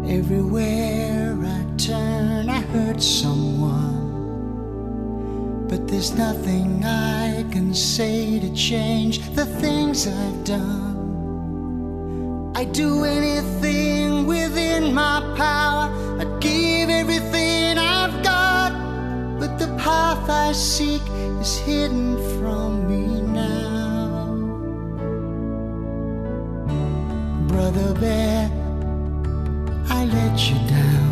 Everywhere I turn, I hurt someone, but there's nothing I can say to change the things I've done. I'd do anything within my power, I'd give everything I've got, but the path I seek is hidden from me now. Brother Bear, I let you down.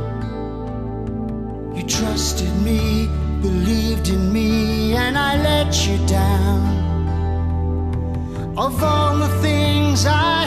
You trusted me, believed in me, and I let you down. Of all the things I